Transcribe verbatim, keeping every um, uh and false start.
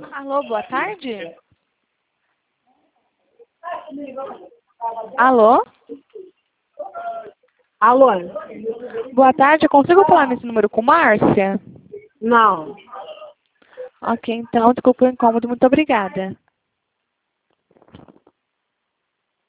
Alô, boa tarde? Alô? Alô? Boa tarde, eu consigo falar nesse número com Márcia? Não. Ok, então, desculpa o incômodo, muito obrigada.